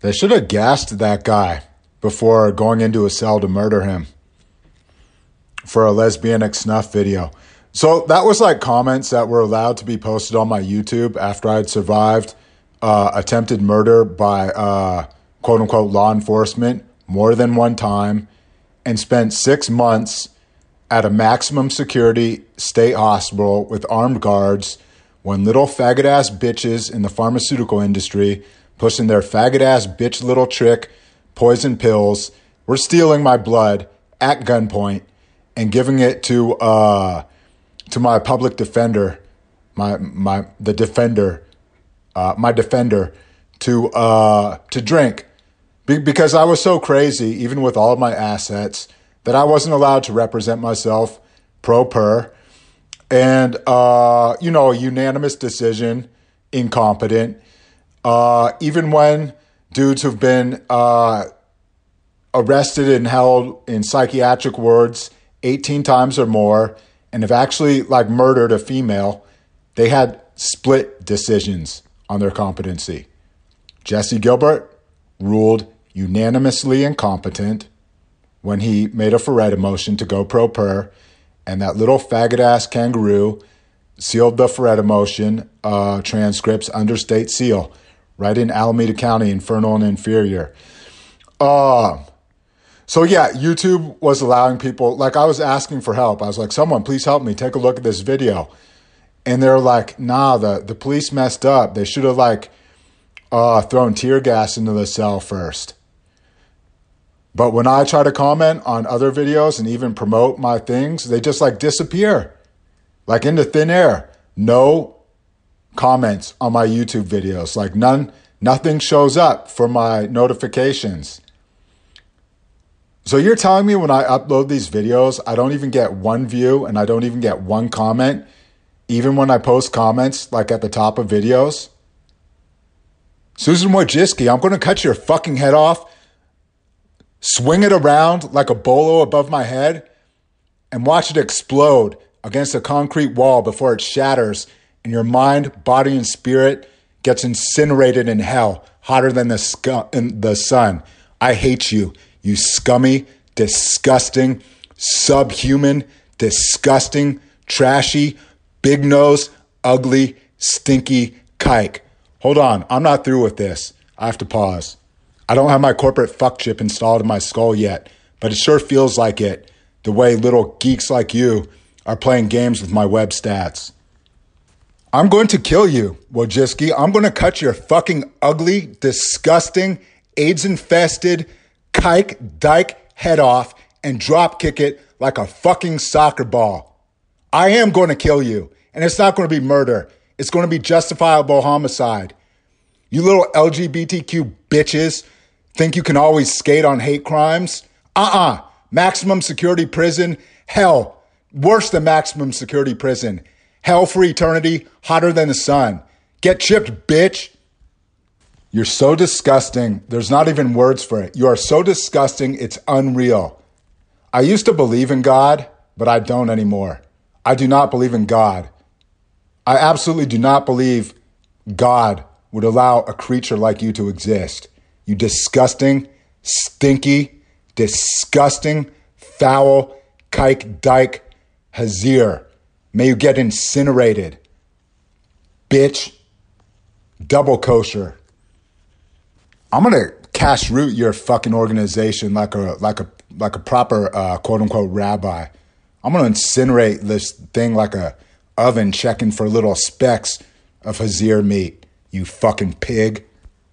They should have gassed that guy before going into a cell to murder him for a lesbianic snuff video. So that was like comments that were allowed to be posted on my YouTube after I had survived attempted murder by quote unquote law enforcement more than one time and spent 6 months at a maximum security state hospital with armed guards when little faggot ass bitches in the pharmaceutical industry pushing their faggot ass bitch little trick poison pills were stealing my blood at gunpoint and giving it to my public defender, my defender to drink because I was so crazy, even with all of my assets, that I wasn't allowed to represent myself pro per. And, a unanimous decision, incompetent. Even when dudes who've been arrested and held in psychiatric wards 18 times or more and have actually like murdered a female, they had split decisions on their competency. Jesse Gilbert ruled unanimously incompetent when he made a Faretta motion to go pro per, and that little faggot-ass kangaroo sealed the Faretta motion transcripts under state seal right in Alameda County, infernal and inferior. So yeah, YouTube was allowing people, like I was asking for help. I was like, someone please help me, take a look at this video. And they're like, nah, the police messed up. They should have like thrown tear gas into the cell first. But when I try to comment on other videos and even promote my things, they just like disappear, like into thin air. No comments on my YouTube videos, like nothing shows up for my notifications. So you're telling me when I upload these videos, I don't even get one view and I don't even get one comment, even when I post comments like at the top of videos? Susan Wojcicki, I'm going to cut your fucking head off, swing it around like a bolo above my head, and watch it explode against a concrete wall before it shatters and your mind, body, and spirit gets incinerated in hell, hotter than the sun. I hate you, you scummy, disgusting, subhuman, disgusting, trashy, big nose, ugly, stinky kike. Hold on, I'm not through with this. I have to pause. I don't have my corporate fuck chip installed in my skull yet, but it sure feels like it, the way little geeks like you are playing games with my web stats. I'm going to kill you, Wojcicki. I'm going to cut your fucking ugly, disgusting, AIDS-infested, kike, dyke head off and drop kick it like a fucking soccer ball. I am going to kill you, and it's not going to be murder. It's going to be justifiable homicide. You little LGBTQ bitches think you can always skate on hate crimes? Maximum security prison, hell, worse than maximum security prison. Hell for eternity, hotter than the sun. Get chipped, bitch. You're so disgusting. There's not even words for it. You are so disgusting, it's unreal. I used to believe in God, but I don't anymore. I do not believe in God. I absolutely do not believe God would allow a creature like you to exist. You disgusting, stinky, disgusting, foul, kike, dyke, hazir. May you get incinerated. Bitch. Double kosher. I'm going to cash root your fucking organization like a proper quote unquote rabbi. I'm going to incinerate this thing like a oven checking for little specks of hazir meat. You fucking pig.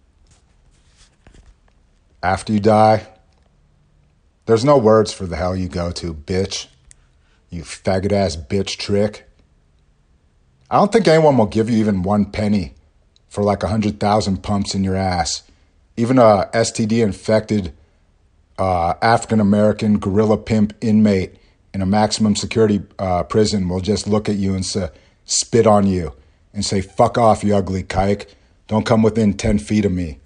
After you die, there's no words for the hell you go to, bitch. You faggot ass bitch trick. I don't think anyone will give you even 1 penny for like 100,000 pumps in your ass. Even a STD infected African American gorilla pimp inmate in a maximum security prison will just look at you and spit on you and say, fuck off, you ugly kike. Don't come within 10 feet of me.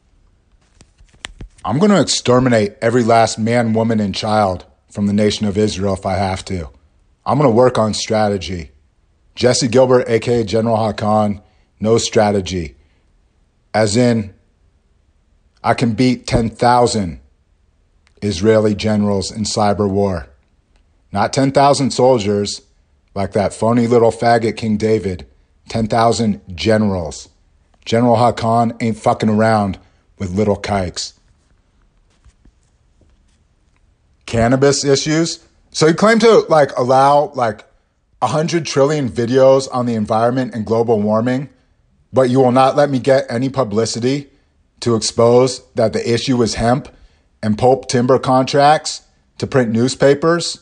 I'm going to exterminate every last man, woman, and child from the nation of Israel if I have to. I'm going to work on strategy. Jesse Gilbert, a.k.a. General Hakan, no strategy. As in, I can beat 10,000 Israeli generals in cyber war. Not 10,000 soldiers like that phony little faggot King David. 10,000 generals. General Hakan ain't fucking around with little kikes. Cannabis issues. So you claim to allow 100 trillion videos on the environment and global warming, but you will not let me get any publicity to expose that the issue is hemp and pulp timber contracts to print newspapers.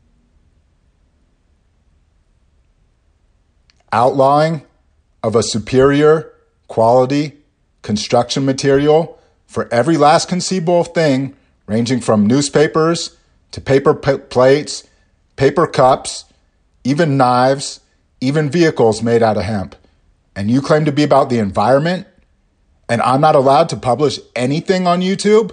Outlawing of a superior quality construction material for every last conceivable thing, ranging from newspapers to paper plates, paper cups, even knives, even vehicles made out of hemp. And you claim to be about the environment, and I'm not allowed to publish anything on YouTube?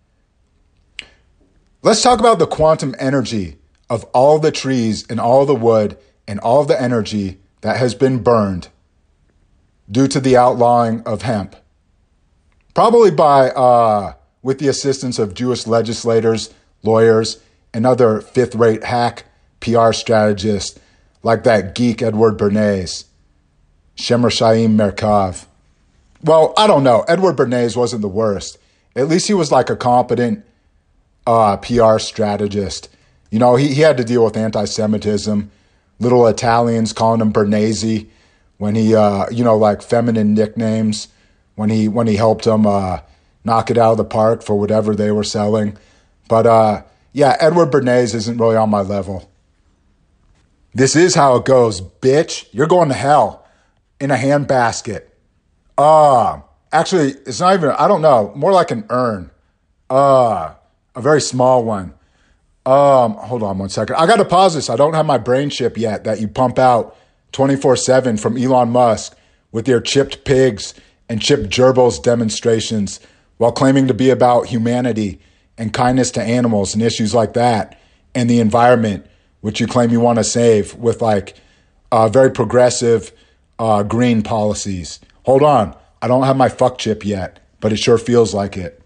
Let's talk about the quantum energy of all the trees and all the wood and all the energy that has been burned due to the outlawing of hemp. Probably with the assistance of Jewish legislators, lawyers, and other fifth-rate hack PR strategists like that geek Edward Bernays, Shemer Shaim Merkav. Well, I don't know. Edward Bernays wasn't the worst. At least he was like a competent PR strategist. You know, he had to deal with anti-Semitism, little Italians calling him Bernese when he, feminine nicknames, when he helped them knock it out of the park for whatever they were selling. But Edward Bernays isn't really on my level. This is how it goes, bitch. You're going to hell in a handbasket. Actually, it's not even, I don't know, more like an urn. A very small one. Hold on one second. I got to pause this. I don't have my brain chip yet that you pump out 24/7 from Elon Musk with your chipped pigs and chipped gerbils demonstrations while claiming to be about humanity and kindness to animals and issues like that and the environment, which you claim you want to save with very progressive green policies. Hold on. I don't have my fuck chip yet, but it sure feels like it.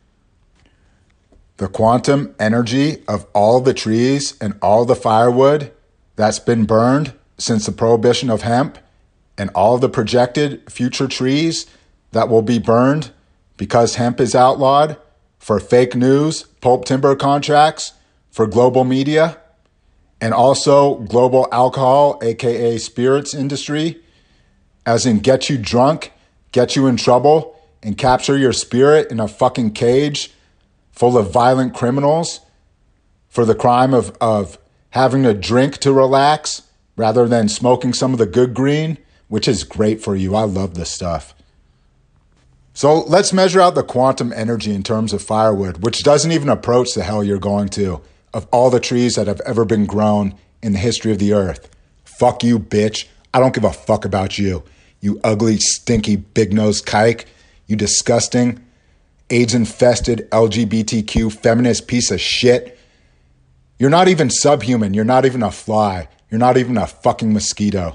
The quantum energy of all the trees and all the firewood that's been burned since the prohibition of hemp and all the projected future trees that will be burned because hemp is outlawed for fake news, pulp timber contracts, for global media, and also global alcohol, aka spirits industry, as in get you drunk, get you in trouble, and capture your spirit in a fucking cage full of violent criminals for the crime of having a drink to relax rather than smoking some of the good green, which is great for you. I love this stuff. So let's measure out the quantum energy in terms of firewood, which doesn't even approach the hell you're going to, of all the trees that have ever been grown in the history of the earth. Fuck you, bitch. I don't give a fuck about you. You ugly, stinky, big-nosed kike. You disgusting, AIDS-infested, LGBTQ, feminist piece of shit. You're not even subhuman. You're not even a fly. You're not even a fucking mosquito.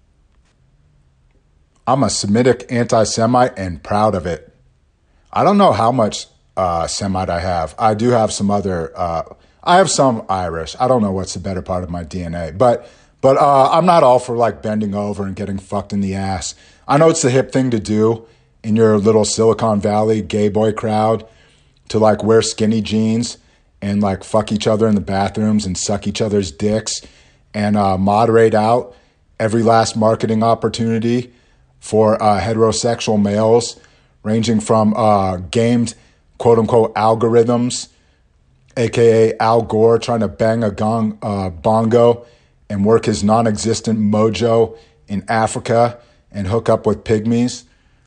I'm a Semitic anti-Semite and proud of it. I don't know how much Semite I have. I do have some other... I have some Irish. I don't know what's the better part of my DNA. But I'm not all for bending over and getting fucked in the ass. I know it's the hip thing to do in your little Silicon Valley gay boy crowd to wear skinny jeans and fuck each other in the bathrooms and suck each other's dicks and moderate out every last marketing opportunity for heterosexual males, ranging from gamed quote-unquote algorithms, aka Al Gore trying to bang a bongo and work his non-existent mojo in Africa and hook up with pygmies.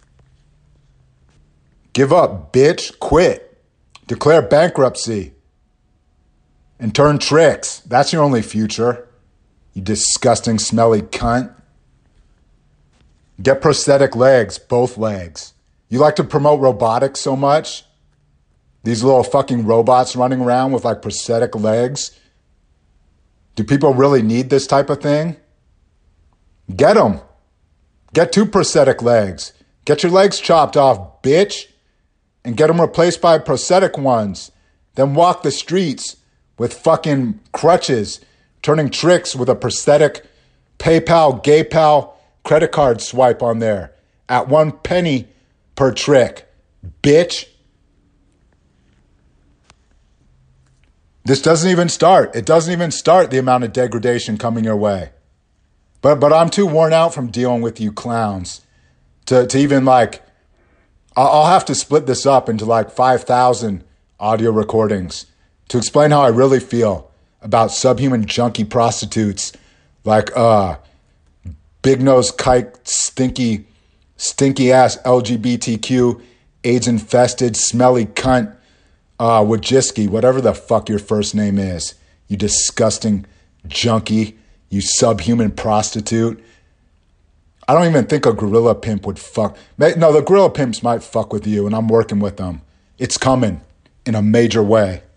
Give up, bitch. Quit. Declare bankruptcy. And turn tricks. That's your only future. You disgusting, smelly cunt. Get prosthetic legs, both legs. You like to promote robotics so much? These little fucking robots running around with prosthetic legs? Do people really need this type of thing? Get them. Get 2 prosthetic legs. Get your legs chopped off, bitch. and get them replaced by prosthetic ones. Then walk the streets with fucking crutches, turning tricks with a prosthetic PayPal, GayPal credit card swipe on there at 1 penny per trick. Bitch. This doesn't even start. It doesn't even start the amount of degradation coming your way. But I'm too worn out from dealing with you clowns to even like, I'll have to split this up into like 5,000 audio recordings to explain how I really feel about subhuman junkie prostitutes like big nose kike, stinky ass LGBTQ, AIDS infested, smelly cunt, Wojcicki, whatever the fuck your first name is, you disgusting junkie, you subhuman prostitute. I don't even think a gorilla pimp would fuck. No, the gorilla pimps might fuck with you, and I'm working with them. It's coming in a major way.